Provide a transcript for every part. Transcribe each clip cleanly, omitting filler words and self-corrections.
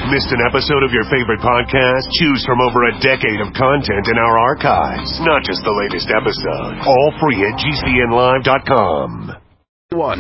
Missed an episode of your favorite podcast? Choose from over a decade of content in our archives. Not just the latest episode. All free at GCNlive.com. One.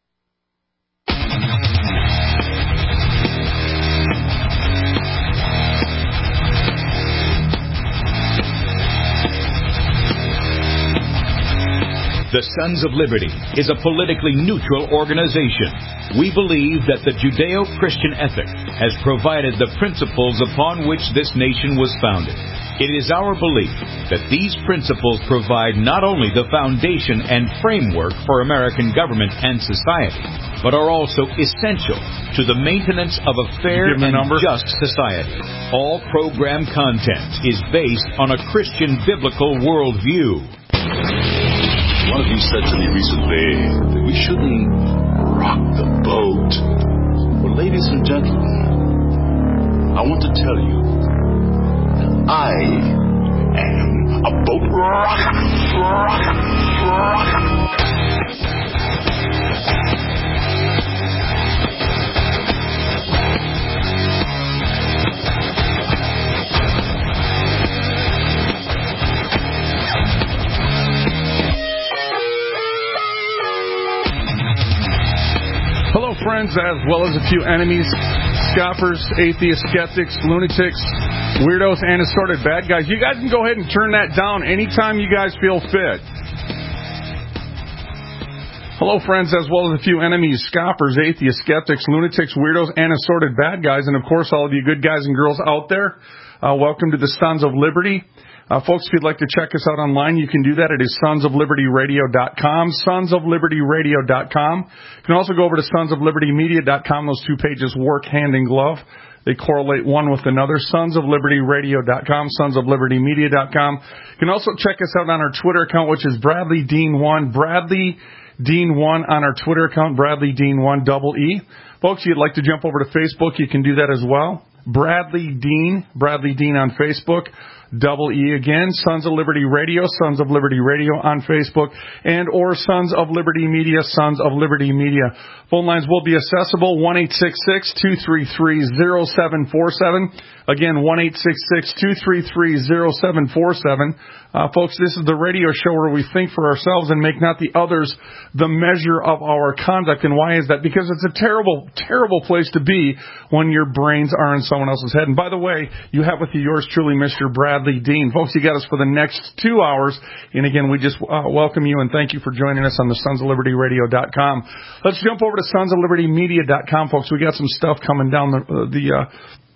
The Sons of Liberty is a politically neutral organization. We believe that the Judeo-Christian ethic has provided the principles upon which this nation was founded. It is our belief that these principles provide not only the foundation and framework for American government and society, but are also essential to the maintenance of a fair and just society. All program content is based on a Christian biblical worldview. One of you said to me recently that we shouldn't rock the boat. Well, ladies and gentlemen, I want to tell you that I am a boat rocker. Hello, friends, as well as a few enemies, scoffers, atheists, skeptics, lunatics, weirdos, and assorted bad guys. You guys can go ahead and turn that down anytime you guys feel fit. Hello, friends, as well as a few enemies, scoffers, atheists, skeptics, lunatics, weirdos, and assorted bad guys. And, of course, all of you good guys and girls out there, welcome to the Sons of Liberty. Folks, if you'd like to check us out online, you can do that. It is sonsoflibertyradio.com, sonsoflibertyradio.com. You can also go over to sonsoflibertymedia.com. Those two pages work hand in glove. They correlate one with another. Sonsoflibertyradio.com, sonsoflibertymedia.com. You can also check us out on our Twitter account, which is Bradley Dean1. Bradley Dean1 on our Twitter account, Bradley Dean1, double E. Folks, if you'd like to jump over to Facebook, you can do that as well. Bradley Dean on Facebook. Double E again, Sons of Liberty Radio, Sons of Liberty Radio on Facebook, and or Sons of Liberty Media, Sons of Liberty Media. Phone lines will be accessible, 1-866-233-0747. Again, 1-866-233-0747. Folks, this is the radio show where we think for ourselves and make not the others the measure of our conduct. And why is that? Because it's a terrible, terrible place to be when your brains are in someone else's head. And by the way, you have with you yours truly, Mr. Bradley Dean. Folks, you got us for the next 2 hours. And again, we just welcome you and thank you for joining us on the sonsoflibertyradio.com. Let's jump over to sonsoflibertymedia.com, folks. We got some stuff coming down the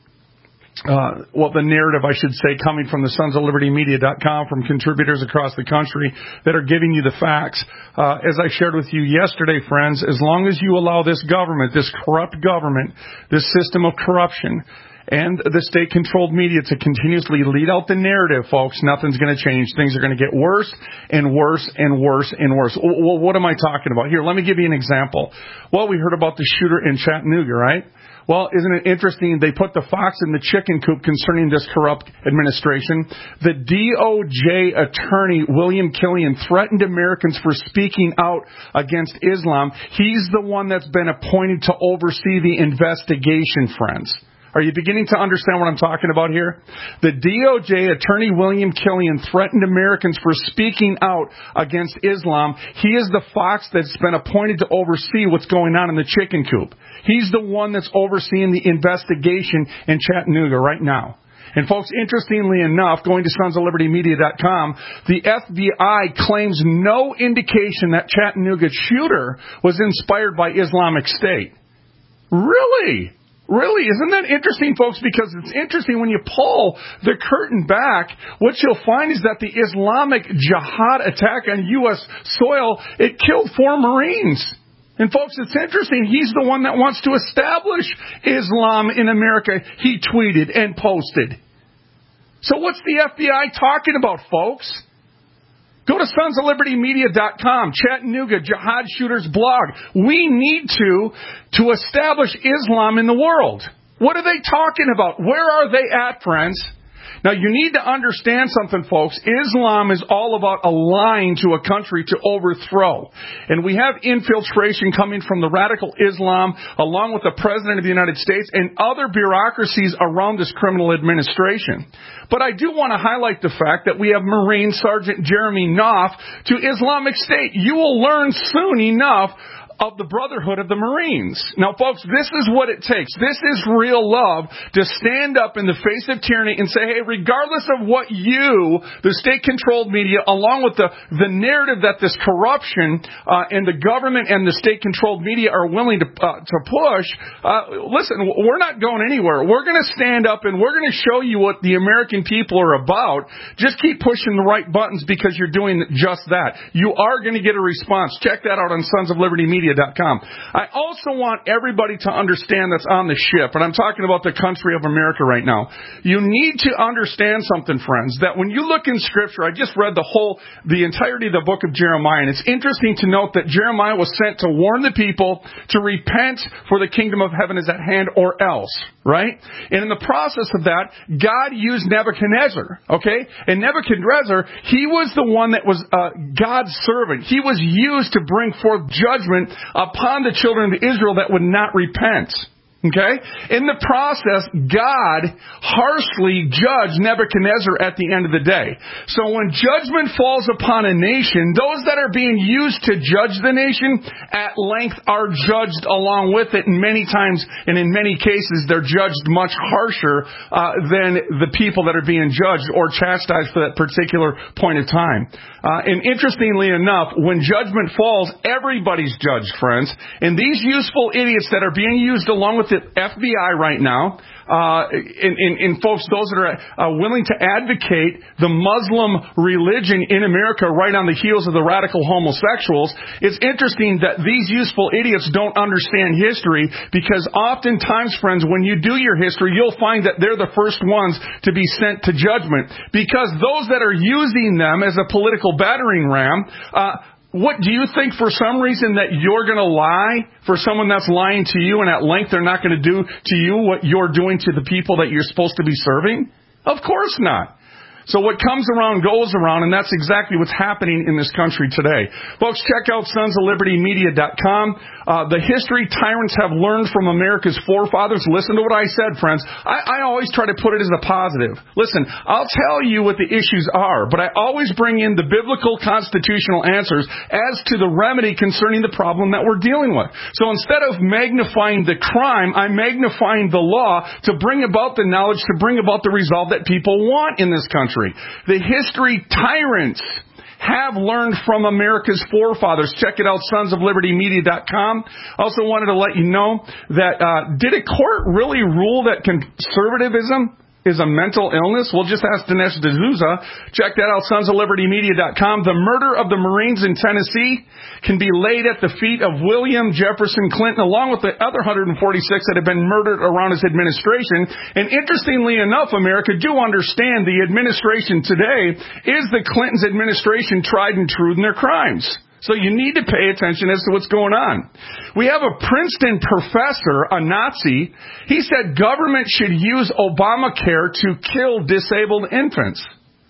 narrative, I should say, coming from the sonsoflibertymedia.com from contributors across the country that are giving you the facts. As I shared with you yesterday, friends, as long as you allow this government, this corrupt government, this system of corruption, and the state-controlled media to continuously lead out the narrative, folks, nothing's going to change. Things are going to get worse and worse and worse and worse. Well, what am I talking about? Here, let me give you an example. Well, we heard about the shooter in Chattanooga, right? Well, isn't it interesting? They put the fox in the chicken coop concerning this corrupt administration. The DOJ attorney, William Killian, threatened Americans for speaking out against Islam. He's the one that's been appointed to oversee the investigation, friends. Are you beginning to understand what I'm talking about here? The DOJ attorney William Killian threatened Americans for speaking out against Islam. He is the fox that's been appointed to oversee what's going on in the chicken coop. He's the one that's overseeing the investigation in Chattanooga right now. And folks, interestingly enough, going to sonsoflibertymedia.com, the FBI claims no indication that Chattanooga shooter was inspired by Islamic State. Really? Really, isn't that interesting, folks? Because it's interesting when you pull the curtain back, what you'll find is that the Islamic Jihad attack on U.S. soil, it killed 4 Marines. And folks, it's interesting. He's the one that wants to establish Islam in America. He tweeted and posted. So what's the FBI talking about, folks? Go to sonsoflibertymedia.com, Chattanooga Jihad Shooters blog. We need to establish Islam in the world. What are they talking about? Where are they at, friends? Now, you need to understand something, folks. Islam is all about allying to a country to overthrow. And we have infiltration coming from the radical Islam, along with the President of the United States and other bureaucracies around this criminal administration. But I do want to highlight the fact that we have Marine Sergeant Jeremy Knopf to Islamic State. You will learn soon enough of the Brotherhood of the Marines. Now, folks, this is what it takes. This is real love to stand up in the face of tyranny and say, hey, regardless of what you, the state-controlled media, along with the narrative that this corruption and the government and the state-controlled media are willing to push, listen, we're not going anywhere. We're going to stand up and we're going to show you what the American people are about. Just keep pushing the right buttons because you're doing just that. You are going to get a response. Check that out on sonsoflibertymedia.com. I also want everybody to understand that's on the ship, and I'm talking about the country of America right now. You need to understand something, friends, that when you look in Scripture, I just read the entirety of the book of Jeremiah, and it's interesting to note that Jeremiah was sent to warn the people to repent, for the kingdom of heaven is at hand, or else, right? And in the process of that, God used Nebuchadnezzar, okay? And Nebuchadnezzar, he was the one that was God's servant. He was used to bring forth judgment upon the children of Israel that would not repent. Okay? In the process, God harshly judged Nebuchadnezzar at the end of the day. So when judgment falls upon a nation, those that are being used to judge the nation at length are judged along with it. And many times, and in many cases, they're judged much harsher than the people that are being judged or chastised for that particular point of time. And interestingly enough, when judgment falls, everybody's judged, friends. And these useful idiots that are being used along with the FBI right now, and folks, those that are willing to advocate the Muslim religion in America right on the heels of the radical homosexuals, it's interesting that these useful idiots don't understand history, because oftentimes, friends, when you do your history, you'll find that they're the first ones to be sent to judgment, because those that are using them as a political battering ram, what do you think, for some reason, that you're going to lie for someone that's lying to you, and at length they're not going to do to you what you're doing to the people that you're supposed to be serving? Of course not. So what comes around goes around, and that's exactly what's happening in this country today. Folks, check out sonsoflibertymedia.com. The history tyrants have learned from America's forefathers. Listen to what I said, friends. I always try to put it as a positive. Listen, I'll tell you what the issues are, but I always bring in the biblical constitutional answers as to the remedy concerning the problem that we're dealing with. So instead of magnifying the crime, I'm magnifying the law to bring about the knowledge, to bring about the resolve that people want in this country. The history tyrants have learned from America's forefathers. Check it out, sonsoflibertymedia.com. Also wanted to let you know that did a court really rule that conservatism is a mental illness? Well, just ask Dinesh D'Souza. Check that out, sonsoflibertymedia.com. The murder of the Marines in Tennessee can be laid at the feet of William Jefferson Clinton, along with the other 146 that have been murdered around his administration. And interestingly enough, America, do understand the administration today is the Clinton's administration tried and true in their crimes. So you need to pay attention as to what's going on. We have a Princeton professor, a Nazi. He said government should use Obamacare to kill disabled infants.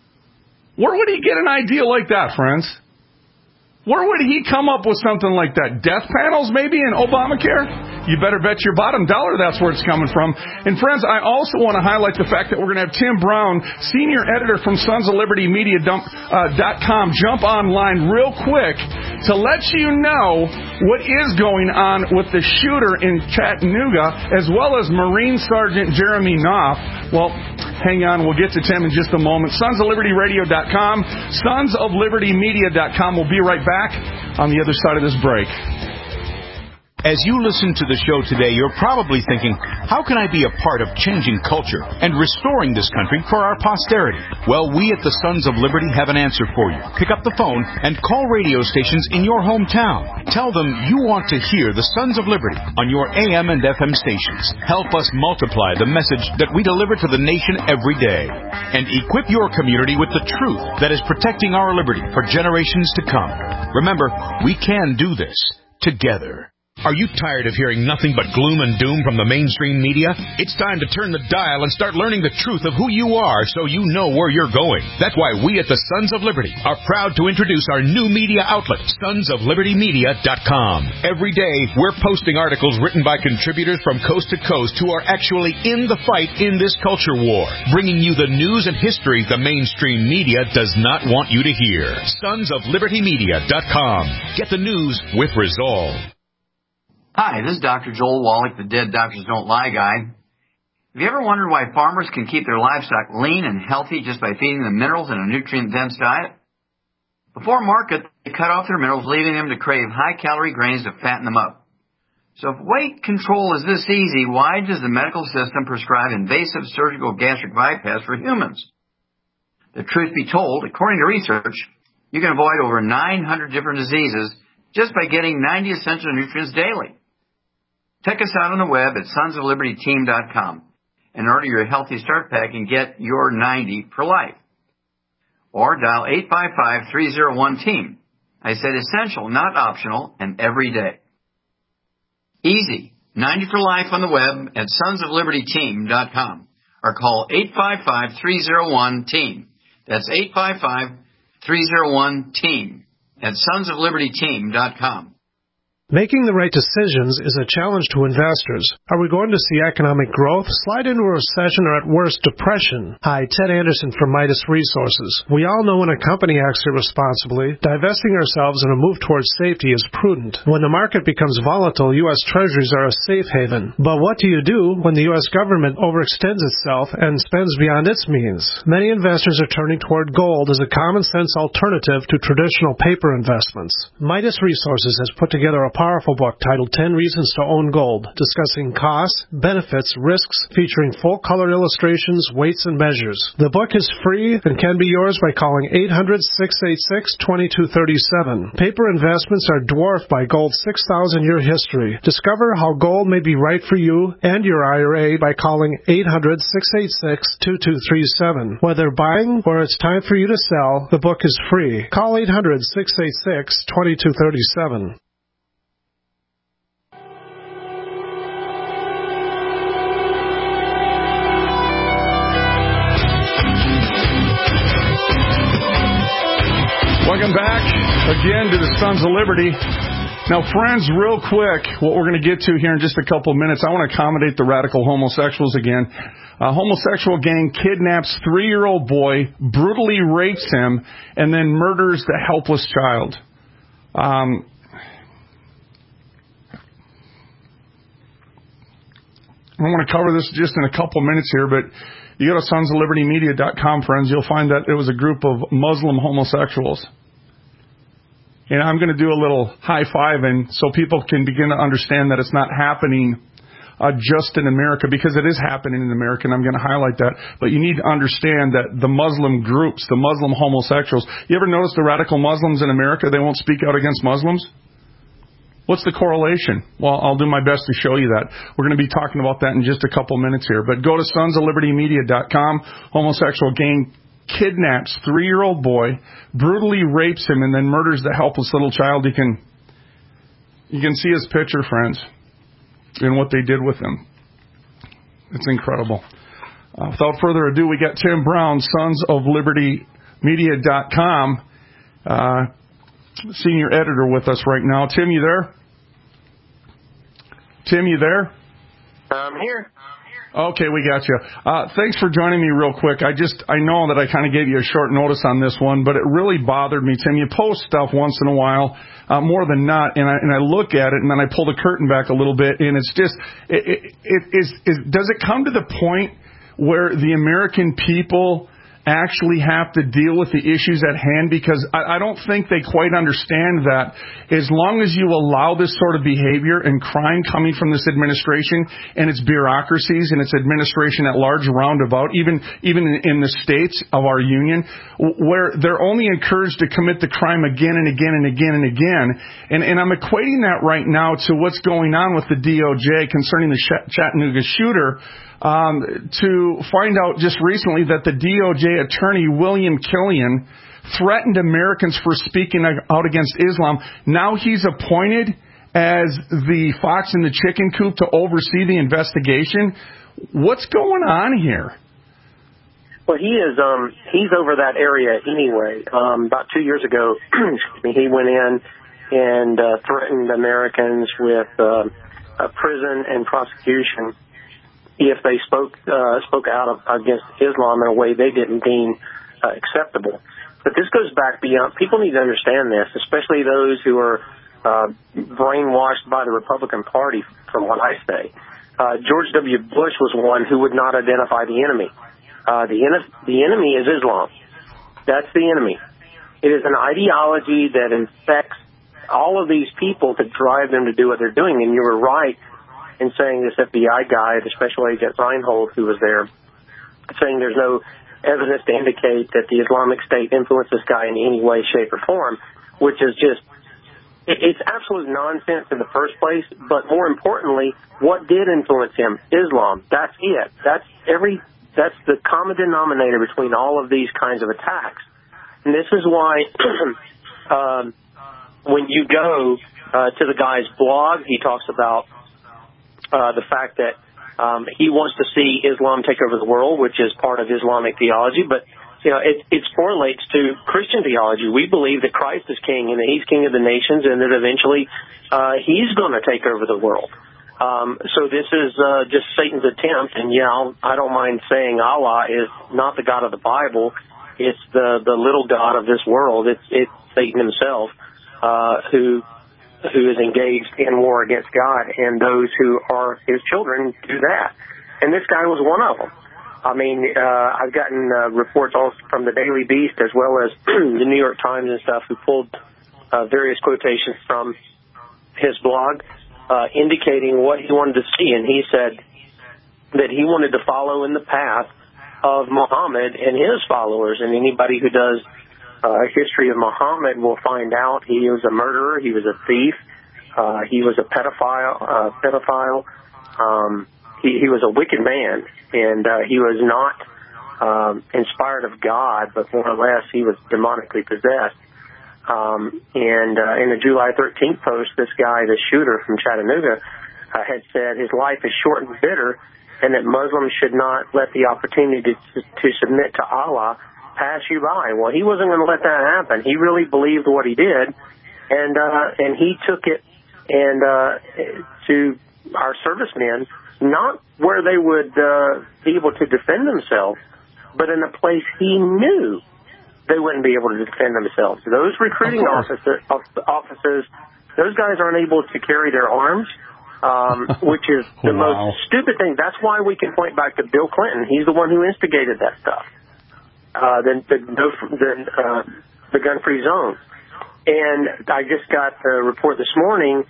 Where would he get an idea like that, friends? Where would he come up with something like that? Death panels, maybe, in Obamacare? You better bet your bottom dollar that's where it's coming from. And friends, I also want to highlight the fact that we're going to have Tim Brown, senior editor from sonsoflibertymedia.com, jump online real quick to let you know what is going on with the shooter in Chattanooga, as well as Marine Sergeant Jeremy Knopf. Well, hang on, we'll get to Tim in just a moment. sonsoflibertyradio.com, sonsoflibertymedia.com. We'll be right back on the other side of this break. As you listen to the show today, you're probably thinking, how can I be a part of changing culture and restoring this country for our posterity? Well, we at the Sons of Liberty have an answer for you. Pick up the phone and call radio stations in your hometown. Tell them you want to hear the Sons of Liberty on your AM and FM stations. Help us multiply the message that we deliver to the nation every day. And equip your community with the truth that is protecting our liberty for generations to come. Remember, we can do this together. Are you tired of hearing nothing but gloom and doom from the mainstream media? It's time to turn the dial and start learning the truth of who you are so you know where you're going. That's why we at the Sons of Liberty are proud to introduce our new media outlet, sonsoflibertymedia.com. Every day, we're posting articles written by contributors from coast to coast who are actually in the fight in this culture war, bringing you the news and history the mainstream media does not want you to hear. Sonsoflibertymedia.com. Get the news with resolve. Hi, this is Dr. Joel Wallach, the Dead Doctors Don't Lie guy. Have you ever wondered why farmers can keep their livestock lean and healthy just by feeding them minerals in a nutrient-dense diet? Before market, they cut off their minerals, leaving them to crave high-calorie grains to fatten them up. So if weight control is this easy, why does the medical system prescribe invasive surgical gastric bypass for humans? The truth be told, according to research, you can avoid over 900 different diseases just by getting 90 essential nutrients daily. Check us out on the web at sonsoflibertyteam.com and order your Healthy Start Pack and get your 90 for life. Or dial 855-301-TEAM. I said essential, not optional, and every day. Easy. 90 for life on the web at sonsoflibertyteam.com or call 855-301-TEAM. That's 855-301-TEAM at sonsoflibertyteam.com. Making the right decisions is a challenge to investors. Are we going to see economic growth, slide into a recession, or at worst, depression? Hi, Ted Anderson from Midas Resources. We all know when a company acts irresponsibly, divesting ourselves in a move towards safety is prudent. When the market becomes volatile, U.S. Treasuries are a safe haven. But what do you do when the U.S. government overextends itself and spends beyond its means? Many investors are turning toward gold as a common-sense alternative to traditional paper investments. Midas Resources has put together a powerful book titled 10 Reasons to Own Gold, discussing costs, benefits, risks, featuring full-color illustrations, weights, and measures. The book is free and can be yours by calling 800-686-2237. Paper investments are dwarfed by gold's 6,000-year history. Discover how gold may be right for you and your IRA by calling 800-686-2237. Whether buying or it's time for you to sell, the book is free. Call 800-686-2237. Welcome back again to the Sons of Liberty. Now, friends, real quick, what we're going to get to here in just a couple of minutes, I want to accommodate the radical homosexuals again. A homosexual gang kidnaps 3-year-old boy, brutally rapes him, and then murders the helpless child. I want to cover this just in a couple minutes here, but you go to sonsoflibertymedia.com, friends, you'll find that it was a group of Muslim homosexuals. And I'm going to do a little high-fiving so people can begin to understand that it's not happening just in America, because it is happening in America, and I'm going to highlight that. But you need to understand that the Muslim groups, the Muslim homosexuals, you ever notice the radical Muslims in America, they won't speak out against Muslims? What's the correlation? Well, I'll do my best to show you that. We're going to be talking about that in just a couple minutes here. But go to sonsoflibertymedia.com. Homosexual gang kidnaps 3-year-old boy, brutally rapes him, and then murders the helpless little child. You can see his picture, friends, and what they did with him. It's incredible. Without further ado, we got Tim Brown, sonsoflibertymedia.com, senior editor with us right now. Tim, you there? Tim, you there? I'm here. Okay, we got you. Thanks for joining me real quick. I know that I kind of gave you a short notice on this one, but it really bothered me, Tim. You post stuff once in a while, more than not, and I look at it, and then I pull the curtain back a little bit, and it's just, does it come to the point where the American people actually have to deal with the issues at hand? Because I don't think they quite understand that as long as you allow this sort of behavior and crime coming from this administration and its bureaucracies and its administration at large roundabout, even in the states of our union, where they're only encouraged to commit the crime again and again and again and again. And I'm equating that right now to what's going on with the DOJ concerning the Chattanooga shooter, to find out just recently that the DOJ attorney, William Killian, threatened Americans for speaking out against Islam. Now he's appointed as the fox in the chicken coop to oversee the investigation. What's going on here? Well, he's over that area anyway. About 2 years ago, he went in and threatened Americans with prison and prosecution if they spoke out against Islam in a way they didn't deem acceptable. But this goes back beyond. People need to understand this, especially those who are brainwashed by the Republican Party, from what I say. George W. Bush was one who would not identify the enemy. The enemy is Islam. That's the enemy. It is an ideology that infects all of these people to drive them to do what they're doing. And you were right in saying this FBI guy, the Special Agent Reinhold, who was there, saying there's no evidence to indicate that the Islamic State influenced this guy in any way, shape, or form, which is just, it's absolute nonsense in the first place. But more importantly, what did influence him? Islam. That's it. That's the common denominator between all of these kinds of attacks. And this is why when you go to the guy's blog, he talks about the fact that he wants to see Islam take over the world, which is part of Islamic theology. But, you know, it correlates to Christian theology. We believe that Christ is king and that he's king of the nations and that eventually he's going to take over the world. So this is just Satan's attempt, and I don't mind saying Allah is not the God of the Bible. It's the little god of this world. It's Satan himself who is engaged in war against God, and those who are his children do that. And this guy was one of them. I mean, I've gotten reports also from the Daily Beast as well as the New York Times and stuff who pulled various quotations from his blog, indicating what he wanted to see. And he said that he wanted to follow in the path of Muhammad and his followers. And anybody who does a history of Muhammad will find out he was a murderer, he was a thief, he was a pedophile. He was a wicked man, and he was not inspired of God, but more or less he was demonically possessed. And in the July 13th post, this guy, the shooter from Chattanooga, had said his life is short and bitter, and that Muslims should not let the opportunity to submit to Allah pass you by. Well, he wasn't going to let that happen. He really believed what he did, and he took it to our servicemen, not where they would be able to defend themselves, but in a place he knew they wouldn't be able to defend themselves. Those recruiting officers, those guys aren't able to carry their arms, which is the most stupid thing. That's why we can point back to Bill Clinton. He's the one who instigated that stuff, the gun-free zone. And I just got a report this morning,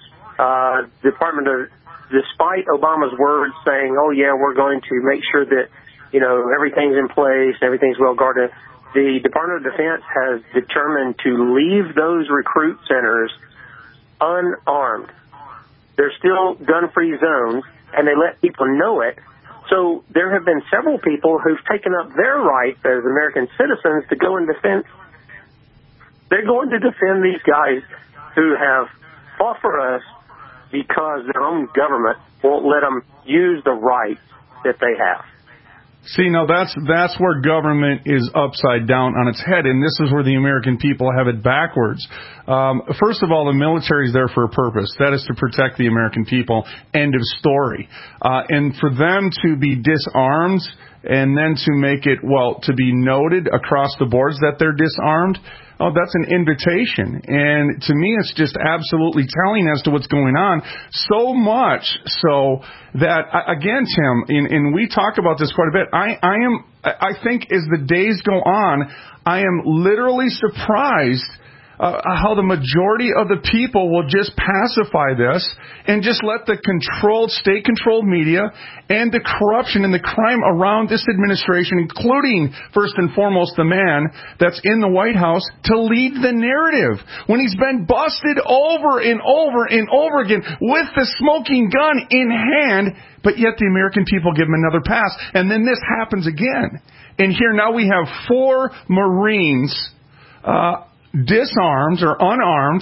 despite Obama's words saying, oh, yeah, we're going to make sure that, everything's in place, everything's well guarded, the Department of Defense has determined to leave those recruit centers unarmed. They're still gun-free zones, and they let people know it. So there have been several people who've taken up their rights as American citizens to go and defend. They're going to defend these guys who have fought for us because their own government won't let them use the rights that they have. See, now that's where government is upside down on its head, and this is where the American people have it backwards. First of all, the military is there for a purpose. That is to protect the American people. End of story. And for them to be disarmed and then to make it, to be noted across the boards that they're disarmed, that's an invitation. And to me, it's just absolutely telling as to what's going on. So much so that, again, Tim, and we talk about this quite a bit, I think as the days go on, I am literally surprised how the majority of the people will just pacify this and just let the state-controlled media and the corruption and the crime around this administration, including, first and foremost, the man that's in the White House, to lead the narrative when he's been busted over and over and over again with the smoking gun in hand, but yet the American people give him another pass. And then this happens again. And here now we have 4 Marines disarmed or unarmed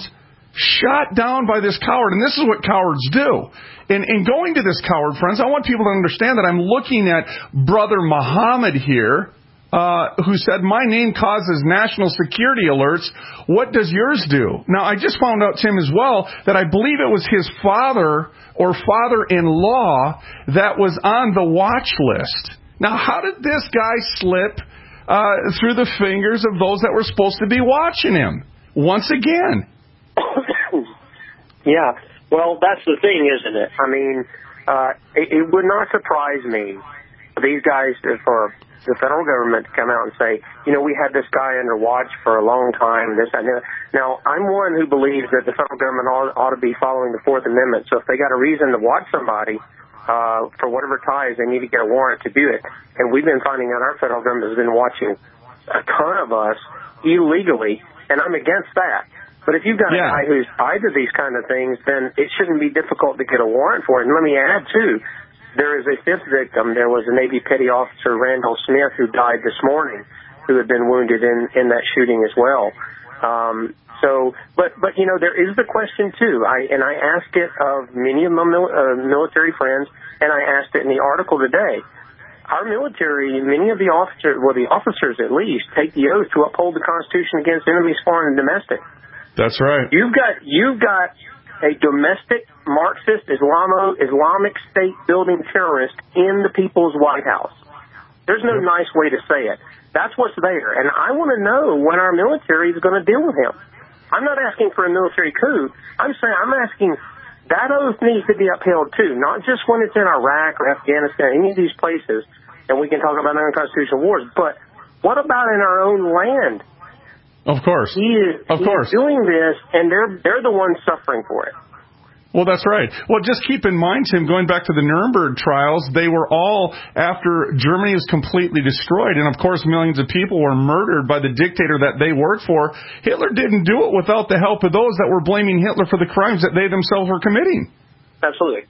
shot down by this coward. And this is what cowards do. In going to this coward, friends, I want people to understand that I'm looking at Brother Muhammad here, who said, my name causes national security alerts. What does yours do? Now, I just found out, Tim, as well, that I believe it was his father or father-in-law that was on the watch list. Now, how did this guy slip through the fingers of those that were supposed to be watching him? Once again. Yeah. Well, that's the thing, isn't it? I mean, it would not surprise me for these guys, for the federal government to come out and say, we had this guy under watch for a long time. Now, I'm one who believes that the federal government ought to be following the Fourth Amendment. So if they got a reason to watch somebody for whatever ties, they need to get a warrant to do it. And we've been finding out our federal government has been watching a ton of us illegally, and I'm against that. But if you've got a guy who's tied to these kind of things, then it shouldn't be difficult to get a warrant for it. And let me add, too, there is a fifth victim. There was a Navy Petty Officer, Randall Smith, who died this morning, who had been wounded in that shooting as well. But there is the question, too. I asked it of many of my military friends, and I asked it in the article today. Our military, many of the officers at least, take the oath to uphold the Constitution against enemies, foreign and domestic. That's right. You've got a domestic Marxist Islamic State building terrorist in the People's White House. There's no nice way to say it. That's what's there. And I want to know when our military is going to deal with him. I'm not asking for a military coup. I'm asking that oath needs to be upheld too, not just when it's in Iraq or Afghanistan, any of these places, and we can talk about unconstitutional wars, but what about in our own land? Of course. He's doing this, and they're the ones suffering for it. Well, that's right. Well, just keep in mind, Tim, going back to the Nuremberg trials, they were all after Germany was completely destroyed. And, of course, millions of people were murdered by the dictator that they worked for. Hitler didn't do it without the help of those that were blaming Hitler for the crimes that they themselves were committing. Absolutely.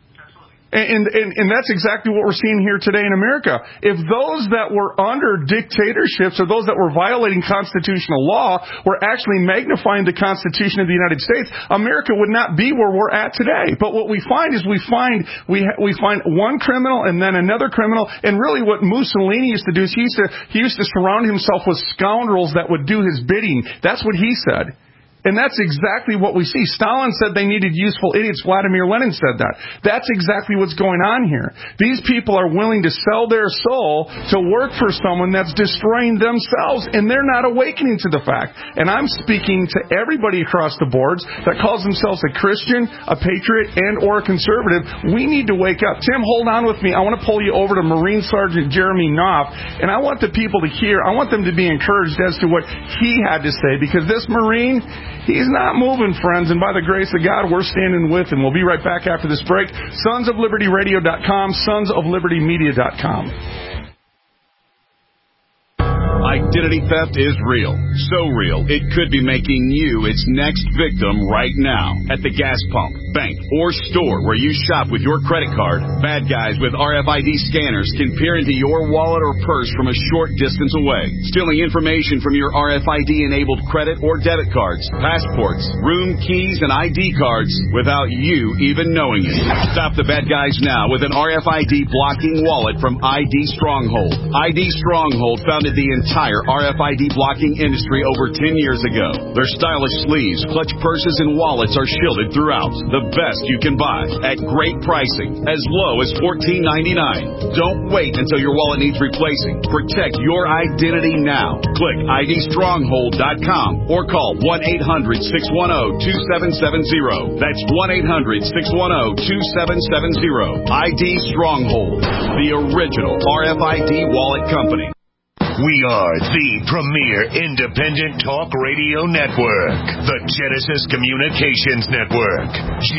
And that's exactly what we're seeing here today in America. If those that were under dictatorships or those that were violating constitutional law were actually magnifying the Constitution of the United States, America would not be where we're at today. But what we find is we find one criminal and then another criminal. And really what Mussolini used to do is he used to surround himself with scoundrels that would do his bidding. That's what he said. And that's exactly what we see. Stalin said they needed useful idiots. Vladimir Lenin said that. That's exactly what's going on here. These people are willing to sell their soul to work for someone that's destroying themselves, and they're not awakening to the fact. And I'm speaking to everybody across the boards that calls themselves a Christian, a patriot, and or a conservative. We need to wake up. Tim, hold on with me. I want to pull you over to Marine Sergeant Jeremy Knopf, and I want the people to hear. I want them to be encouraged as to what he had to say, because this Marine, he's not moving, friends, and by the grace of God, we're standing with him. We'll be right back after this break. SonsOfLibertyRadio.com, SonsOfLibertyMedia.com. Identity theft is real. So real, it could be making you its next victim right now. At the gas pump, bank, or store where you shop with your credit card, bad guys with RFID scanners can peer into your wallet or purse from a short distance away, stealing information from your RFID-enabled credit or debit cards, passports, room keys, and ID cards without you even knowing it. Stop the bad guys now with an RFID blocking wallet from ID Stronghold. ID Stronghold founded the entire RFID blocking industry over 10 years ago. Their stylish sleeves, clutch purses, and wallets are shielded throughout. The best you can buy at great pricing, as low as $14.99. Don't wait until your wallet needs replacing. Protect your identity now. Click IDStronghold.com or call 1-800-610-2770. That's 1-800-610-2770. ID Stronghold, the original RFID wallet company. We are the premier independent talk radio network, the Genesis Communications Network,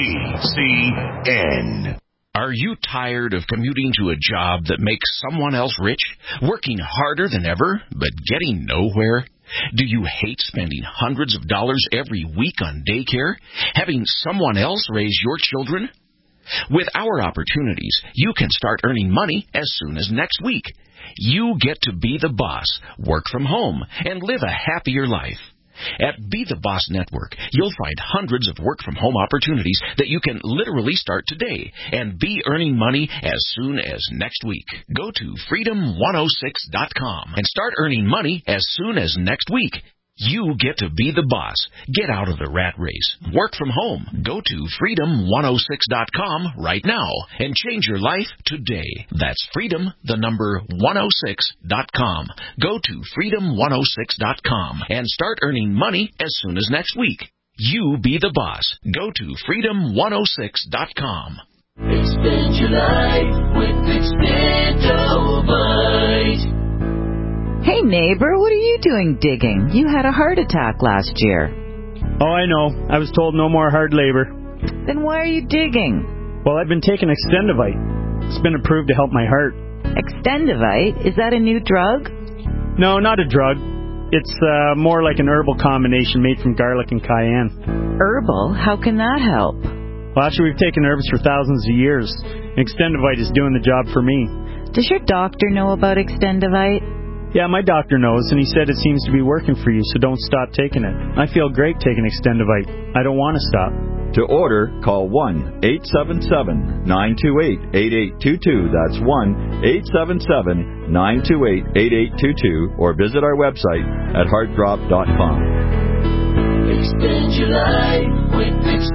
GCN. Are you tired of commuting to a job that makes someone else rich, working harder than ever, but getting nowhere? Do you hate spending hundreds of dollars every week on daycare, having someone else raise your children? With our opportunities, you can start earning money as soon as next week. You get to be the boss, work from home, and live a happier life. At Be the Boss Network, you'll find hundreds of work-from-home opportunities that you can literally start today and be earning money as soon as next week. Go to freedom106.com and start earning money as soon as next week. You get to be the boss. Get out of the rat race. Work from home. Go to freedom106.com right now and change your life today. That's freedom106.com. Go to freedom106.com and start earning money as soon as next week. You be the boss. Go to freedom106.com. Expand your life with Expandovite. Hey, neighbor, what are you doing digging? You had a heart attack last year. Oh, I know. I was told no more hard labor. Then why are you digging? Well, I've been taking Extendovite. It's been approved to help my heart. Extendovite? Is that a new drug? No, not a drug. It's more like an herbal combination made from garlic and cayenne. Herbal? How can that help? Well, actually, we've taken herbs for thousands of years. Extendovite is doing the job for me. Does your doctor know about Extendovite? Yeah, my doctor knows, and he said it seems to be working for you, so don't stop taking it. I feel great taking Extendovite. I don't want to stop. To order, call 1-877-928-8822. That's 1-877-928-8822, or visit our website at heartdrop.com. Expand your life with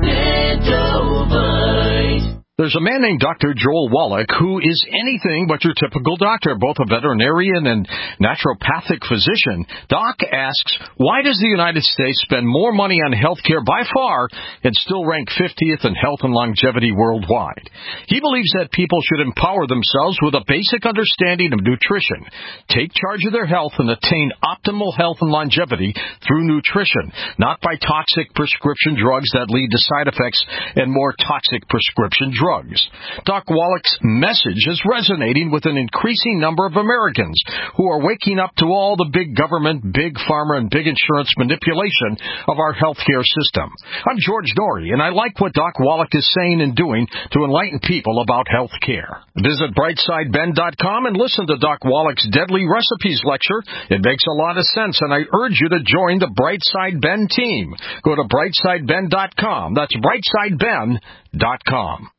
Expandovite. There's a man named Dr. Joel Wallach who is anything but your typical doctor, both a veterinarian and naturopathic physician. Doc asks, why does the United States spend more money on health care by far and still rank 50th in health and longevity worldwide? He believes that people should empower themselves with a basic understanding of nutrition, take charge of their health, and attain optimal health and longevity through nutrition, not by toxic prescription drugs that lead to side effects and more toxic prescription drugs. Doc Wallach's message is resonating with an increasing number of Americans who are waking up to all the big government, big pharma, and big insurance manipulation of our healthcare system. I'm George Norrie, and I like what Doc Wallach is saying and doing to enlighten people about health care. Visit brightsideben.com and listen to Doc Wallach's Deadly Recipes lecture. It makes a lot of sense, and I urge you to join the Brightside Ben team. Go to brightsideben.com. That's brightsideben.com.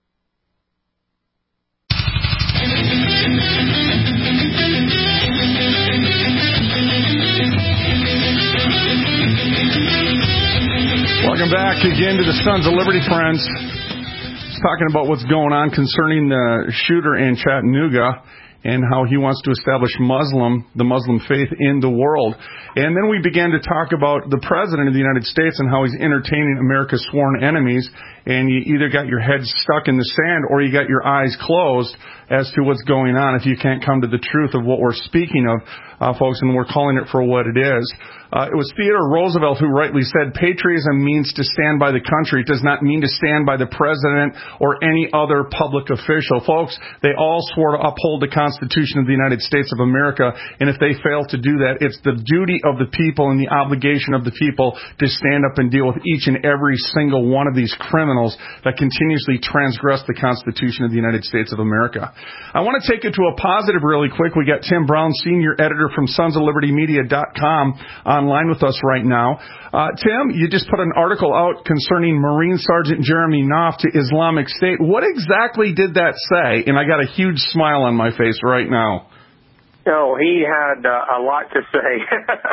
Welcome back again to the Sons of Liberty, friends. Just talking about what's going on concerning the shooter in Chattanooga and how he wants to establish the Muslim faith in the world. And then we began to talk about the President of the United States and how he's entertaining America's sworn enemies. And you either got your head stuck in the sand or you got your eyes closed as to what's going on if you can't come to the truth of what we're speaking of, folks, and we're calling it for what it is. It was Theodore Roosevelt who rightly said, patriotism means to stand by the country. It does not mean to stand by the president or any other public official. Folks, they all swore to uphold the Constitution of the United States of America, and if they fail to do that, it's the duty of the people and the obligation of the people to stand up and deal with each and every single one of these criminals that continuously transgress the Constitution of the United States of America. I want to take it to a positive really quick. We got Tim Brown, senior editor from sonsoflibertymedia.com, online with us right now. Tim, you just put an article out concerning Marine Sergeant Jeremy Knopf to Islamic State. What exactly did that say? And I got a huge smile on my face right now. No, he had a lot to say.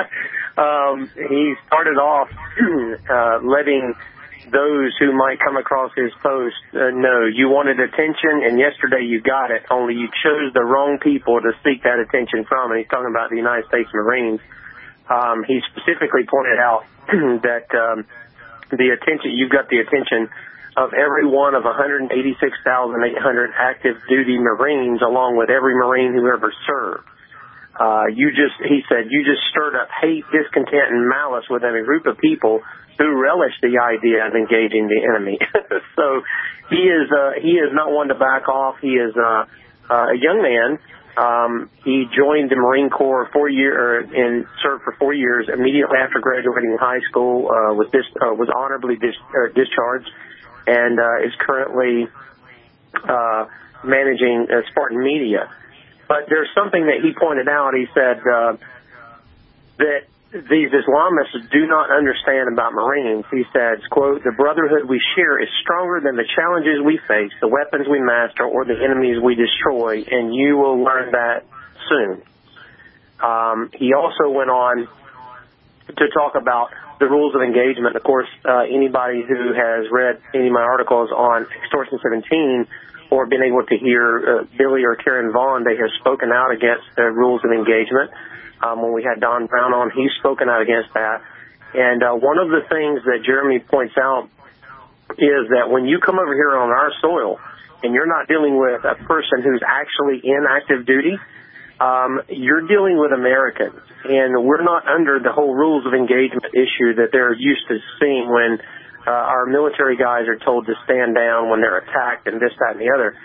He started off letting those who might come across his post know you wanted attention, and yesterday you got it, only you chose the wrong people to seek that attention from. And he's talking about the United States Marines. He specifically pointed out that the attention, you've got the attention of every one of 186,800 active duty Marines, along with every Marine who ever served. He said, you just stirred up hate, discontent, and malice within a group of people who relish the idea of engaging the enemy. So he is not one to back off. He is a young man. He joined the Marine Corps and served for 4 years. Immediately after graduating high school, was honorably discharged, and is currently managing Spartan Media. But there's something that he pointed out. He said that these Islamists do not understand about Marines. He says, quote, "The brotherhood we share is stronger than the challenges we face, the weapons we master, or the enemies we destroy, and you will learn that soon." He also went on to talk about the rules of engagement. Of course, anybody who has read any of my articles on Extortion 17 or been able to hear Billy or Karen Vaughn, they have spoken out against the rules of engagement. When we had Don Brown on, he's spoken out against that. And one of the things that Jeremy points out is that when you come over here on our soil and you're not dealing with a person who's actually in active duty, you're dealing with Americans. And we're not under the whole rules of engagement issue that they're used to seeing when our military guys are told to stand down when they're attacked and this, that, and the other.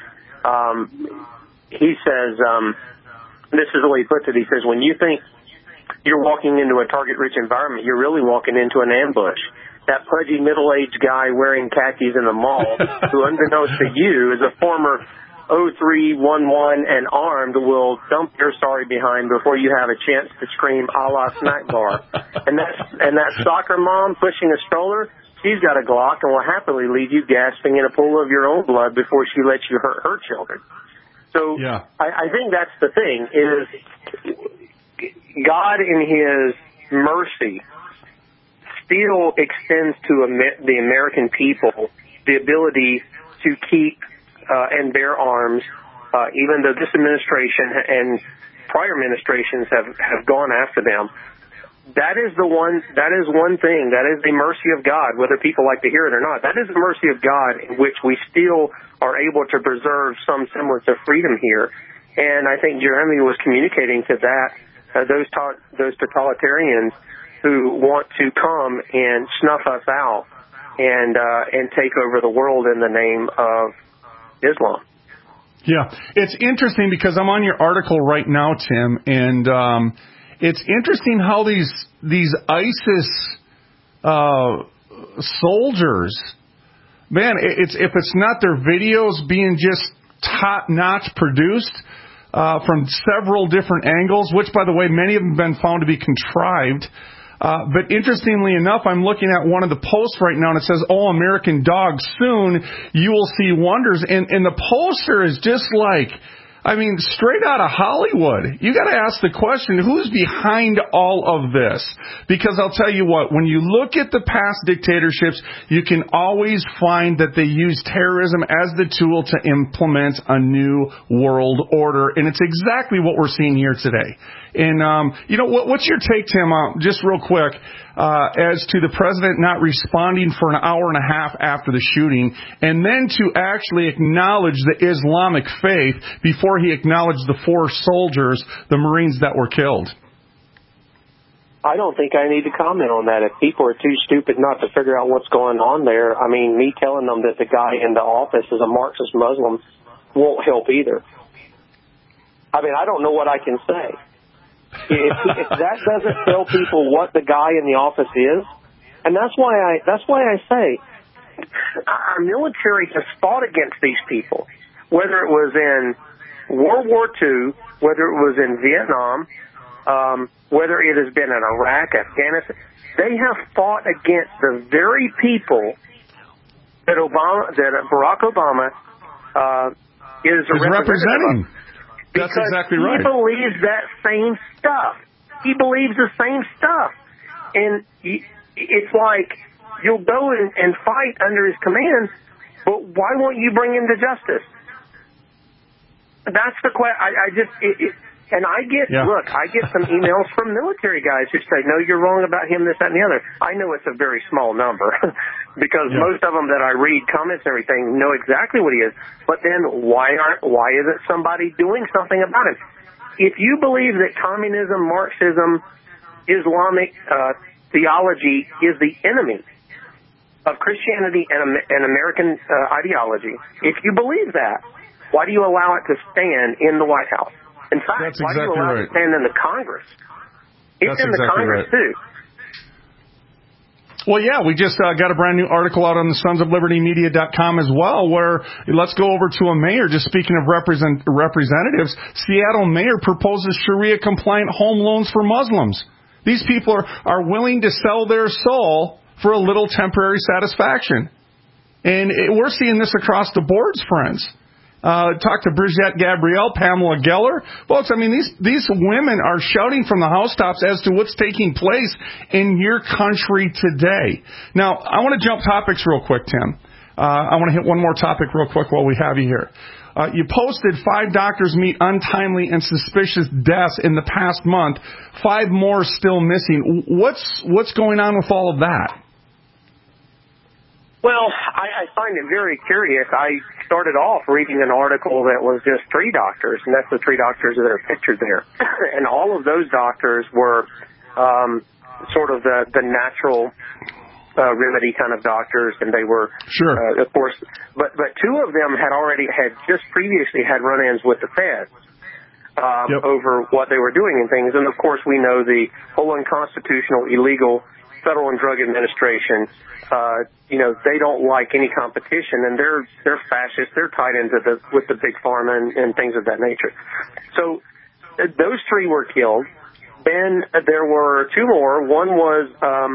He says, this is the way he puts it. He says, when you think you're walking into a target-rich environment, you're really walking into an ambush. That pudgy middle-aged guy wearing khakis in the mall, who unbeknownst to you is a former 0311 and armed, will dump your sorry behind before you have a chance to scream a la snack bar. And that soccer mom pushing a stroller, she's got a Glock and will happily leave you gasping in a pool of your own blood before she lets you hurt her children. So yeah. I think that's the thing, is God in His mercy still extends to the American people the ability to keep and bear arms, even though this administration and prior administrations have gone after them. That is one thing. That is the mercy of God, whether people like to hear it or not. That is the mercy of God in which we still are able to preserve some semblance of freedom here. And I think Jeremy was communicating to that, those totalitarians who want to come and snuff us out and take over the world in the name of Islam. Yeah, it's interesting because I'm on your article right now, Tim, and it's interesting how these ISIS soldiers, man, if it's not their videos being just top-notch produced from several different angles, which, by the way, many of them have been found to be contrived. But interestingly enough, I'm looking at one of the posts right now, and it says, "Oh, American dogs, soon you will see wonders." And the poster is just like, I mean, straight out of Hollywood. You got to ask the question, who's behind all of this? Because I'll tell you what, when you look at the past dictatorships, you can always find that they use terrorism as the tool to implement a new world order. And it's exactly what we're seeing here today. And, what's your take, Tim, just real quick, as to the president not responding for an hour and a half after the shooting, and then to actually acknowledge the Islamic faith before he acknowledged the 4 soldiers, the Marines that were killed? I don't think I need to comment on that. If people are too stupid not to figure out what's going on there, I mean, me telling them that the guy in the office is a Marxist Muslim won't help either. I mean, I don't know what I can say. If that doesn't tell people what the guy in the office is, and that's why I say our military has fought against these people, whether it was in World War II, whether it was in Vietnam, whether it has been in Iraq, Afghanistan. They have fought against the very people that Barack Obama is representing. That's exactly right. He believes that same stuff. He believes the same stuff. And it's like, you'll go and fight under his command, but why won't you bring him to justice? That's the question. And I get some emails from military guys who say, no, you're wrong about him, this, that, and the other. I know it's a very small number because most of them that I read, comments and everything, know exactly what he is. But then why isn't somebody doing something about it? If you believe that communism, Marxism, Islamic theology is the enemy of Christianity and American ideology, if you believe that, why do you allow it to stand in the White House? In fact, why do you allow it to stand in the Congress? It's in the Congress, too. Well, yeah, we just got a brand new article out on the sonsoflibertymedia.com as well, where let's go over to a mayor. Just speaking of representatives, Seattle mayor proposes Sharia-compliant home loans for Muslims. These people are willing to sell their soul for a little temporary satisfaction. And we're seeing this across the boards, friends. Talk to Brigitte Gabrielle, Pamela Geller. Folks, I mean, these women are shouting from the housetops as to what's taking place in your country today. Now, I want to jump topics real quick, Tim. I want to hit one more topic real quick while we have you here. You posted 5 doctors meet untimely and suspicious deaths in the past month. 5 more still missing. What's going on with all of that? Well, I find it very curious. I started off reading an article that was just 3 doctors, and that's the 3 doctors that are pictured there. And all of those doctors were sort of the natural remedy kind of doctors, and they were, of course, but 2 of them had just previously had run-ins with the feds over what they were doing and things. And, of course, we know the whole unconstitutional, illegal Federal and Drug Administration, they don't like any competition, and they're fascists. They're tied into with the big pharma and things of that nature. So those 3 were killed. Then there were 2 more. One was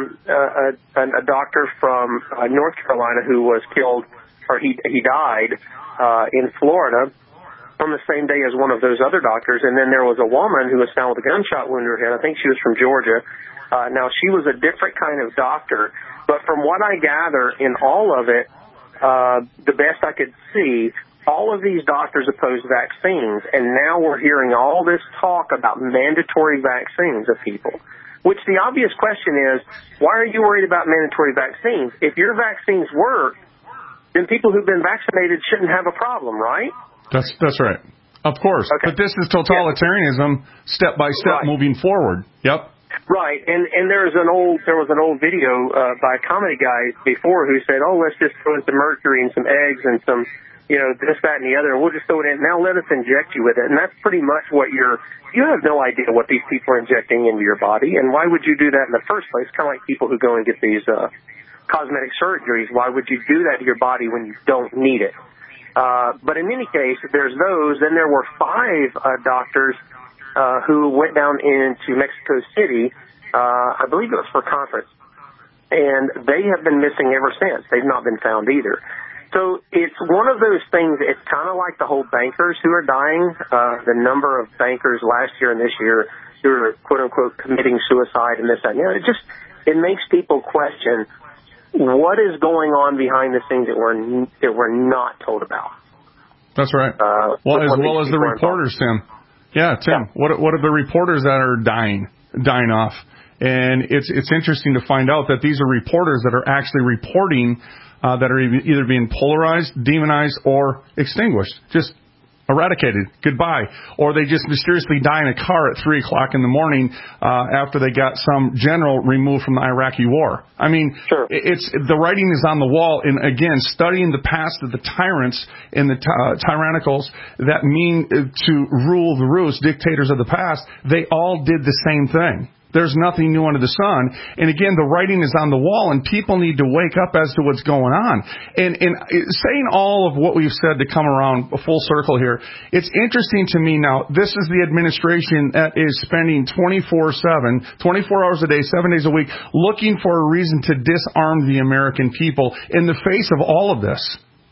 a doctor from North Carolina who was killed, or he died in Florida on the same day as one of those other doctors. And then there was a woman who was found with a gunshot wound in her head. I think she was from Georgia. Now, she was a different kind of doctor, but from what I gather in all of it, the best I could see, all of these doctors opposed vaccines, and now we're hearing all this talk about mandatory vaccines of people, which the obvious question is, why are you worried about mandatory vaccines? If your vaccines work, then people who've been vaccinated shouldn't have a problem, right? That's right. Of course. Okay. But this is totalitarianism, step by step, moving forward. Yep. Right, and there was an old video by a comedy guy before who said, let's just throw in some mercury and some eggs and some, this, that, and the other, and we'll just throw it in. Now let us inject you with it. And that's pretty much what you have no idea what these people are injecting into your body, and why would you do that in the first place? Kind of like people who go and get these cosmetic surgeries. Why would you do that to your body when you don't need it? But in any case, there's those. Then there were 5 doctors who went down into Mexico City, I believe it was for a conference, and they have been missing ever since. They've not been found either. So it's one of those things, it's kind of like the whole bankers who are dying, the number of bankers last year and this year who are, quote-unquote, committing suicide and this, that, and the other. It makes people question what is going on behind the scenes that we're not told about. That's right. As well as the reporters, Tim. Yeah, Tim. Yeah. What are the reporters that are dying off? And it's interesting to find out that these are reporters that are actually reporting that are either being polarized, demonized, or extinguished, just eradicated, goodbye, or they just mysteriously die in a car at 3 o'clock in the morning after they got some general removed from the Iraqi war. I mean, it's the writing is on the wall. And again, studying the past of the tyrants and the tyrannicals that mean to rule the roost, dictators of the past, they all did the same thing. There's nothing new under the sun. And again, the writing is on the wall, and people need to wake up as to what's going on. And saying all of what we've said to come around a full circle here, it's interesting to me now, this is the administration that is spending 24/7, 24 hours a day, 7 days a week, looking for a reason to disarm the American people in the face of all of this.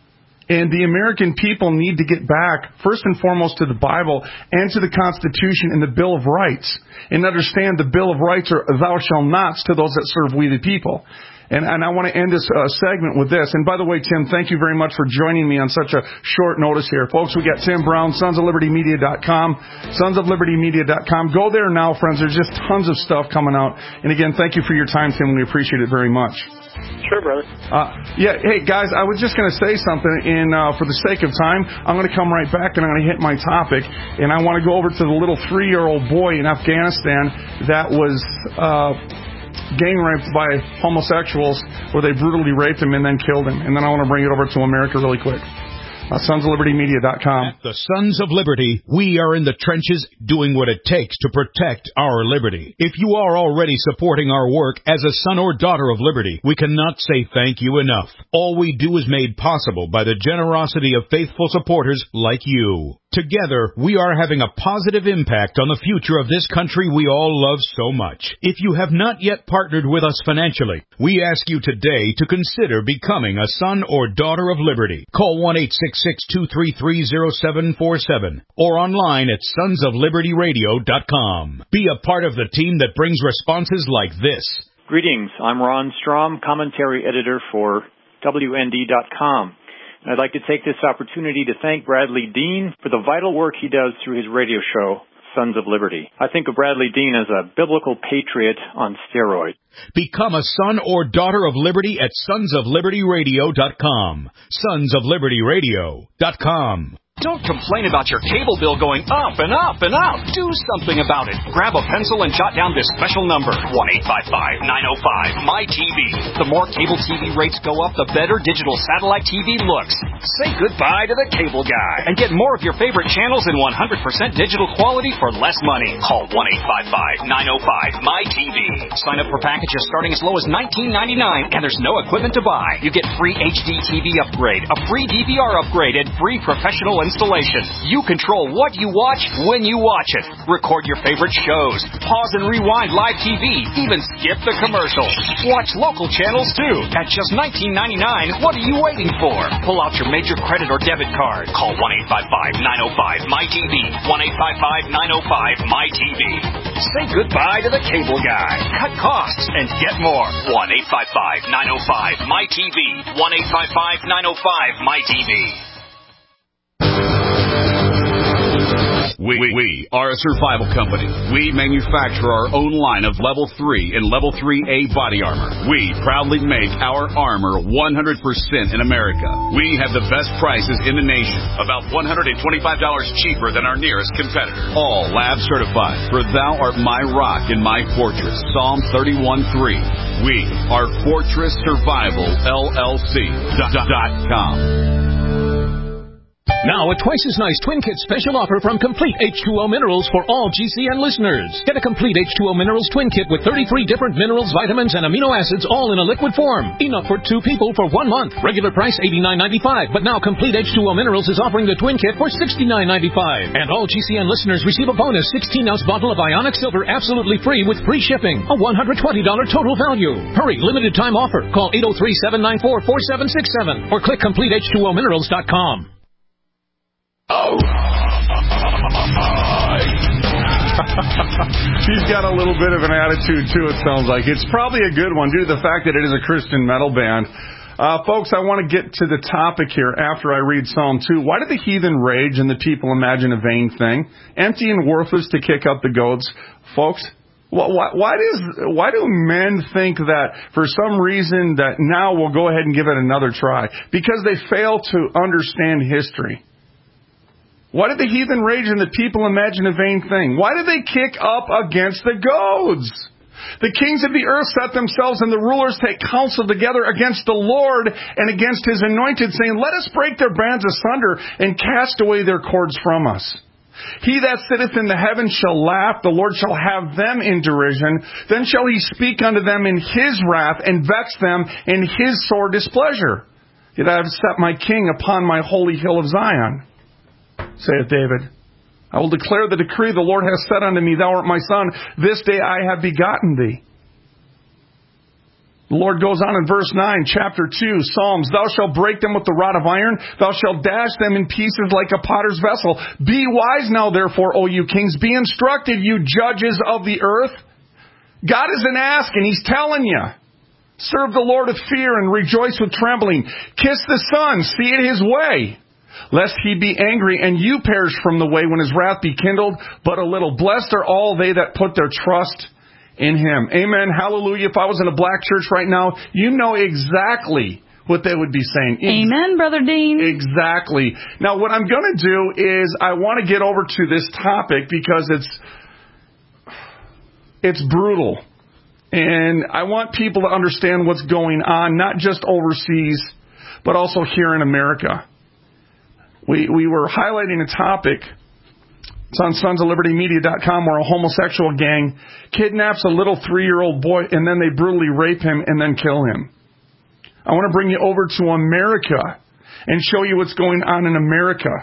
And the American people need to get back, first and foremost, to the Bible and to the Constitution and the Bill of Rights. And understand the Bill of Rights are thou shalt nots to those that serve we the people. And I want to end this segment with this. And by the way, Tim, thank you very much for joining me on such a short notice here. Folks, we got Tim Brown, sonsoflibertymedia.com, sonsoflibertymedia.com. Go there now, friends. There's just tons of stuff coming out. And again, thank you for your time, Tim. We appreciate it very much. Sure, brother. Hey, guys, I was just going to say something, and for the sake of time, I'm going to come right back, and I'm going to hit my topic, and I want to go over to the little 3-year-old boy in Afghanistan that was gang raped by homosexuals, where they brutally raped him and then killed him. And then I want to bring it over to America really quick. SonsOfLibertyMedia.com. At the Sons of Liberty, we are in the trenches doing what it takes to protect our liberty. If you are already supporting our work as a son or daughter of liberty, we cannot say thank you enough. All we do is made possible by the generosity of faithful supporters like you. Together, we are having a positive impact on the future of this country we all love so much. If you have not yet partnered with us financially, we ask you today to consider becoming a son or daughter of liberty. Call 1-866-233-0747 or online at sonsoflibertyradio.com. Be a part of the team that brings responses like this. Greetings. I'm Ron Strom, commentary editor for WND.com. And I'd like to take this opportunity to thank Bradley Dean for the vital work he does through his radio show, Sons of Liberty. I think of Bradley Dean as a biblical patriot on steroids. Become a son or daughter of liberty at sonsoflibertyradio.com. Sonsoflibertyradio.com. Don't complain about your cable bill going up and up and up. Do something about it. Grab a pencil and jot down this special number, 1-855-905-MY-TV. The more cable TV rates go up, the better digital satellite TV looks. Say goodbye to the cable guy and get more of your favorite channels in 100% digital quality for less money. Call 1-855-905-MY-TV. Sign up for packages starting as low as $19.99, and there's no equipment to buy. You get free HD TV upgrade, a free DVR upgrade, and free professional installation. You control what you watch when you watch it. Record your favorite shows. Pause and rewind live TV. Even skip the commercials. Watch local channels too. At just $19.99, what are you waiting for? Pull out your major credit or debit card. Call 1-855-905-MY-TV. 1-855-905-MY-TV. Say goodbye to the cable guy. Cut costs and get more. 1-855-905-MY-TV. 1-855-905-MY-TV. We are a survival company. We manufacture our own line of Level 3 and Level 3A body armor. We proudly make our armor 100% in America. We have the best prices in the nation, about $125 cheaper than our nearest competitor. All lab certified, for thou art my rock and my fortress. Psalm 31:3. We are Fortress Survival LLC.com. Now, a twice as nice Twin Kit special offer from Complete H2O Minerals for all GCN listeners. Get a Complete H2O Minerals Twin Kit with 33 different minerals, vitamins, and amino acids all in a liquid form. Enough for 2 people for 1 month. Regular price $89.95, but now Complete H2O Minerals is offering the Twin Kit for $69.95. And all GCN listeners receive a bonus 16-ounce bottle of Ionic Silver absolutely free with free shipping. A $120 total value. Hurry, limited time offer. Call 803-794-4767 or click CompleteH2OMinerals.com. Oh. She's got a little bit of an attitude, too, it sounds like. It's probably a good one, due to the fact that it is a Christian metal band. Folks, I want to get to the topic here after I read Psalm 2. Why do the heathen rage and the people imagine a vain thing? Empty and worthless to kick up the goads. Folks, why do men think that for some reason that now we'll go ahead and give it another try? Because they fail to understand history. Why did the heathen rage and the people imagine a vain thing? Why did they kick up against the goads? The kings of the earth set themselves, and the rulers take counsel together against the Lord and against His anointed, saying, let us break their bands asunder and cast away their cords from us. He that sitteth in the heavens shall laugh, the Lord shall have them in derision. Then shall He speak unto them in His wrath, and vex them in His sore displeasure. Yet I have set my king upon my holy hill of Zion, saith David. I will declare the decree, the Lord hath said unto me, thou art my son, this day I have begotten thee. The Lord goes on in verse 9, chapter 2, Psalms, thou shalt break them with the rod of iron, thou shalt dash them in pieces like a potter's vessel. Be wise now, therefore, O you kings, be instructed, you judges of the earth. God isn't asking, He's telling you. Serve the Lord with fear and rejoice with trembling. Kiss the Son, see it His way, lest He be angry and you perish from the way when His wrath be kindled but a little. Blessed are all they that put their trust in Him. Amen. Hallelujah. If I was in a black church right now, you know exactly what they would be saying. Amen, Brother Dean. Exactly. Now, what I'm going to do is I want to get over to this topic because it's brutal. And I want people to understand what's going on, not just overseas, but also here in America. We were highlighting a topic. It's on sonsoflibertymedia.com where a homosexual gang kidnaps a little 3-year-old boy and then they brutally rape him and then kill him. I want to bring you over to America and show you what's going on in America.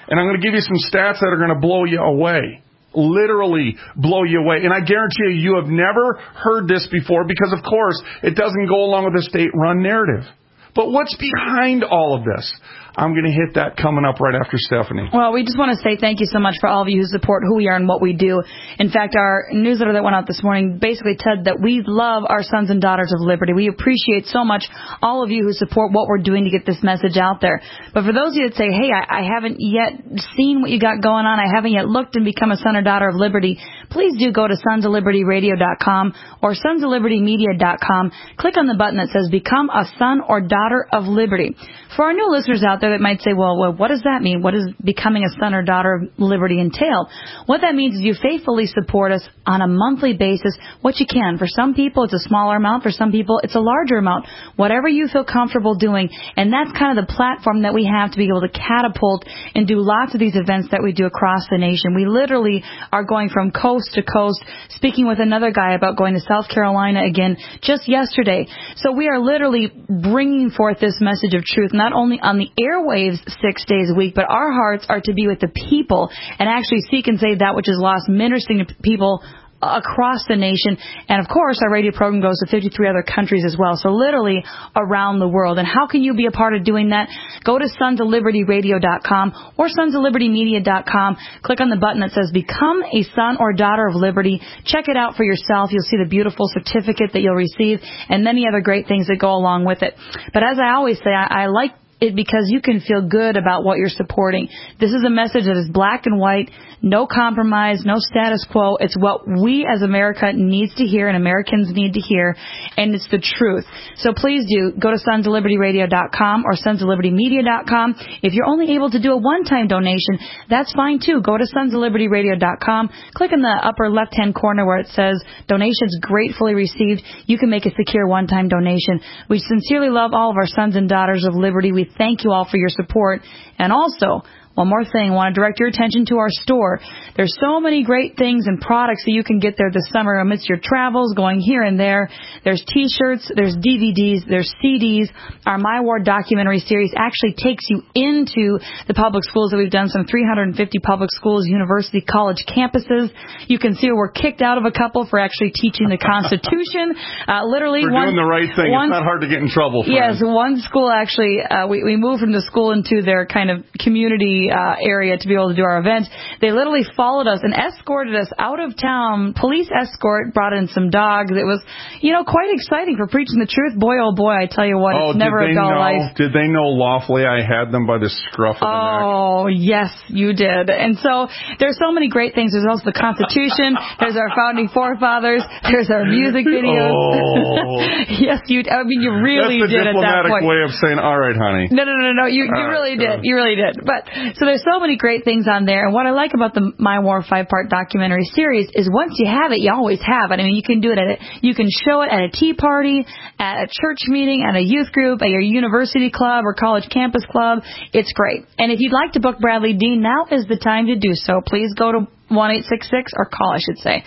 And I'm going to give you some stats that are going to blow you away. Literally blow you away. And I guarantee you have never heard this before because, of course, it doesn't go along with the state-run narrative. But what's behind all of this? I'm going to hit that coming up right after Stephanie. Well, we just want to say thank you so much for all of you who support who we are and what we do. In fact, our newsletter that went out this morning basically said that we love our sons and daughters of liberty. We appreciate so much all of you who support what we're doing to get this message out there. But for those of you that say, hey, I haven't yet seen what you got going on, I haven't yet looked and become a son or daughter of liberty, please do go to sonsoflibertyradio.com or sonsoflibertymedia.com. Click on the button that says Become a Son or Daughter of Liberty. For our new listeners out there that might say, well, what does that mean? What does becoming a son or daughter of liberty entail? What that means is you faithfully support us on a monthly basis, what you can. For some people, it's a smaller amount. For some people, it's a larger amount. Whatever you feel comfortable doing. And that's kind of the platform that we have to be able to catapult and do lots of these events that we do across the nation. We literally are going from coast to coast, speaking with another guy about going to South Carolina again just yesterday. So we are literally bringing forth this message of truth, not only on the airwaves 6 days a week, but our hearts are to be with the people and actually seek and save that which is lost, ministering to people across the nation. And, of course, our radio program goes to 53 other countries as well, so literally around the world. And how can you be a part of doing that? Go to sonsoflibertyradio.com or sonsoflibertymedia.com. Click on the button that says Become a Son or Daughter of Liberty. Check it out for yourself. You'll see the beautiful certificate that you'll receive and many other great things that go along with it. But as I always say, I like it because you can feel good about what you're supporting. This is a message that is black and white, no compromise, no status quo. It's what we as America needs to hear and Americans need to hear, and it's the truth. So please do go to sonsoflibertyradio.com or sonsoflibertymedia.com. If you're only able to do a one-time donation, that's fine too. Go to sonsoflibertyradio.com. Click in the upper left-hand corner where it says Donations Gratefully Received. You can make a secure one-time donation. We sincerely love all of our sons and daughters of liberty. We thank you all for your support. And also, one more thing, I want to direct your attention to our store. There's so many great things and products that you can get there this summer amidst your travels, going here and there. There's T-shirts, there's DVDs, there's CDs. Our My War documentary series actually takes you into the public schools that we've done, some 350 public schools, university, college campuses. You can see we're kicked out of a couple for actually teaching the Constitution. Literally, we're doing the right thing. It's not hard to get in trouble, friends. Yes, one school actually, we moved from the school into their kind of community area to be able to do our events. They literally followed us and escorted us out of town. Police escort, brought in some dogs. It was, quite exciting for preaching the truth. Boy, oh boy, I tell you what, it's never a dull life. Did they know lawfully I had them by the scruff of the neck? Oh, yes, you did. And so there's so many great things. There's also the Constitution. There's our founding forefathers. There's our music videos. Oh. Yes, you really did at that point. That's the diplomatic way of saying, all right, honey. No. You really did. You really did. But so there's so many great things on there. And what I like about the My War 5-part documentary series is once you have it, you always have it. I mean, you can do it you can show it at a tea party, at a church meeting, at a youth group, at your university club or college campus club. It's great. And if you'd like to book Bradley Dean, now is the time to do so. Please go to 1-866, or call, I should say,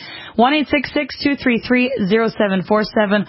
1-866-233-0747,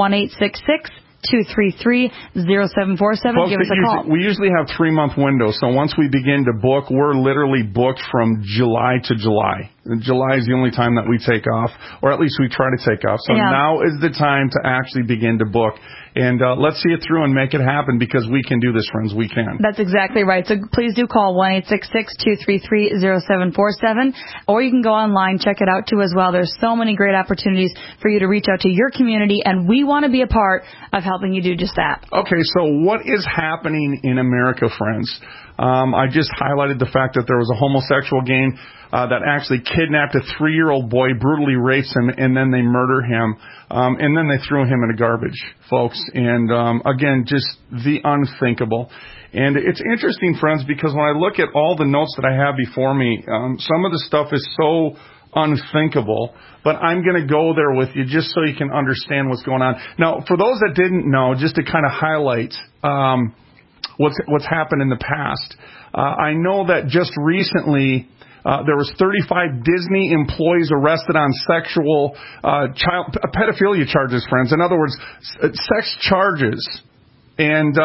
1-866-233-0747. Folks, give us a call. We usually have 3-month windows, so once we begin to book, we're literally booked from July to July. July is the only time that we take off, or at least we try to take off. So now is the time to actually begin to book. And let's see it through and make it happen, because we can do this, friends. We can. That's exactly right. So please do call 1-866-233-0747, or you can go online, check it out too as well. There's so many great opportunities for you to reach out to your community, and we want to be a part of helping you do just that. Okay, so what is happening in America, friends? I just highlighted the fact that there was a homosexual gang that actually kidnapped a 3-year-old boy, brutally rapes him, and then they murder him. And then they threw him in a garbage, folks. And, again, just the unthinkable. And it's interesting, friends, because when I look at all the notes that I have before me, some of the stuff is so unthinkable, but I'm going to go there with you just so you can understand what's going on. Now, for those that didn't know, just to kind of highlight what's happened in the past, I know that just recently there was 35 Disney employees arrested on pedophilia charges, friends. In other words, sex charges and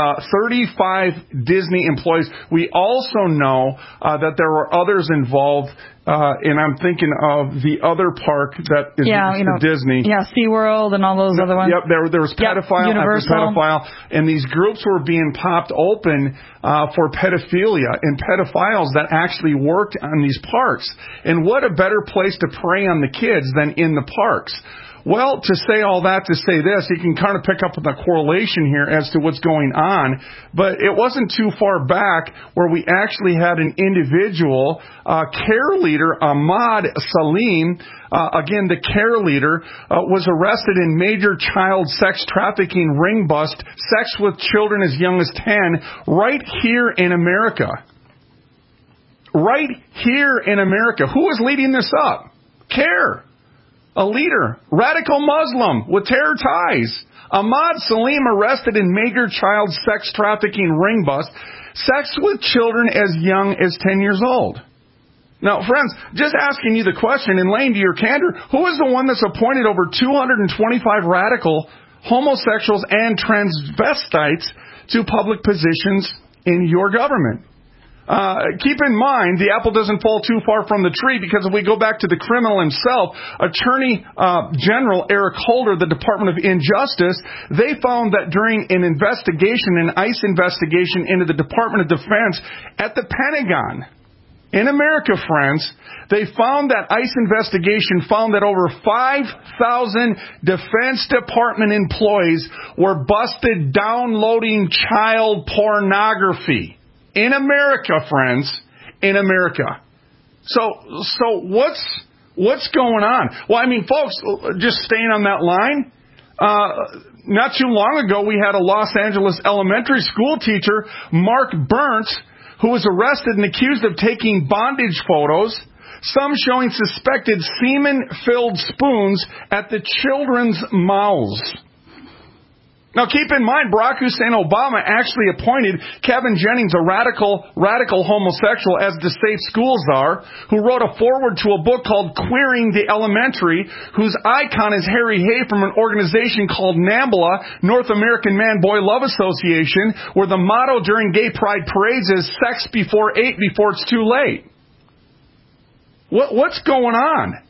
35 Disney employees. We also know that there were others involved, and I'm thinking of the other park that is Disney. Yeah, SeaWorld and all those other ones. Yep, there was pedophile after pedophile, and these groups were being popped open for pedophilia and pedophiles that actually worked on these parks. And what a better place to prey on the kids than in the parks. Well, to say all that, to say this, you can kind of pick up on the correlation here as to what's going on, but it wasn't too far back where we actually had an individual, care leader, Ahmad Salim, again, the care leader, was arrested in major child sex trafficking ring bust, sex with children as young as 10, right here in America. Right here in America. Who is leading this up? CARE. A leader, radical Muslim with terror ties. Ahmad Salim arrested in major child sex trafficking ring bust, sex with children as young as 10 years old. Now, friends, just asking you the question and laying to your candor, who is the one that's appointed over 225 radical homosexuals and transvestites to public positions in your government? Keep in mind, the apple doesn't fall too far from the tree, because if we go back to the criminal himself, Attorney General Eric Holder, the Department of Injustice, they found that during an investigation, an ICE investigation into the Department of Defense at the Pentagon, in America, friends, they found that ICE investigation found that over 5,000 Defense Department employees were busted downloading child pornography. In America, friends, in America. So what's going on? Well, I mean, folks, just staying on that line, not too long ago, we had a Los Angeles elementary school teacher, Mark Burns, who was arrested and accused of taking bondage photos, some showing suspected semen-filled spoons at the children's mouths. Now, keep in mind, Barack Hussein Obama actually appointed Kevin Jennings, a radical homosexual, as the Safe Schools Czar, who wrote a foreword to a book called Queering the Elementary, whose icon is Harry Hay from an organization called NAMBLA, North American Man-Boy Love Association, where the motto during gay pride parades is sex before 8 before it's too late. What's going on?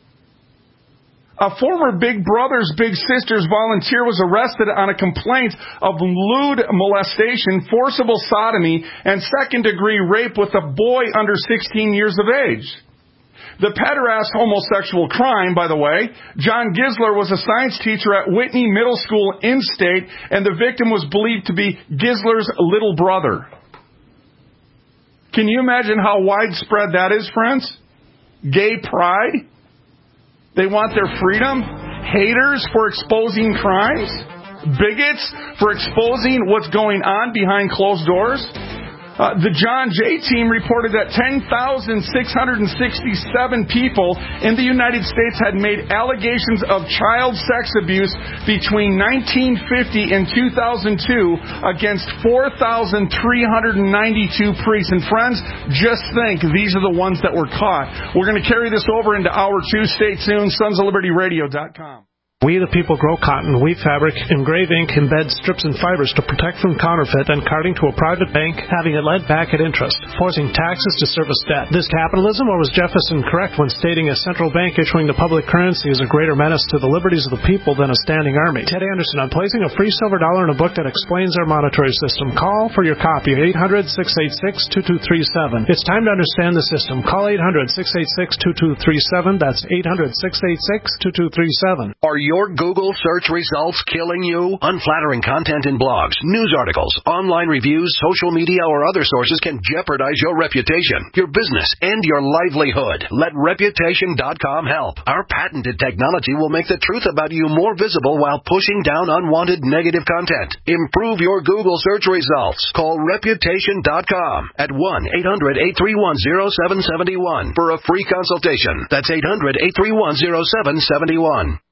A former Big Brothers Big Sisters volunteer was arrested on a complaint of lewd molestation, forcible sodomy, and second-degree rape with a boy under 16 years of age. The pederast homosexual crime, by the way, John Gisler was a science teacher at Whitney Middle School in-state, and the victim was believed to be Gisler's little brother. Can you imagine how widespread that is, friends? Gay pride? They want their freedom. Haters for exposing crimes. Bigots for exposing what's going on behind closed doors. The John Jay team reported that 10,667 people in the United States had made allegations of child sex abuse between 1950 and 2002 against 4,392 priests. And friends, just think, these are the ones that were caught. We're going to carry this over into hour 2. Stay tuned. SonsOfLibertyRadio.com. We the people grow cotton, weave fabric, engrave ink, embed strips and fibers to protect from counterfeit and carting to a private bank, having it lent back at interest, forcing taxes to service debt. This capitalism, or was Jefferson correct when stating a central bank issuing the public currency is a greater menace to the liberties of the people than a standing army? Ted Anderson, I'm placing a free silver dollar in a book that explains our monetary system. Call for your copy, 800-686-2237. It's time to understand the system. Call 800-686-2237. That's 800-686-2237. Are your Google search results killing you? Unflattering content in blogs, news articles, online reviews, social media, or other sources can jeopardize your reputation, your business, and your livelihood. Let Reputation.com help. Our patented technology will make the truth about you more visible while pushing down unwanted negative content. Improve your Google search results. Call Reputation.com at 1-800-831-0771 for a free consultation. That's 800-831-0771.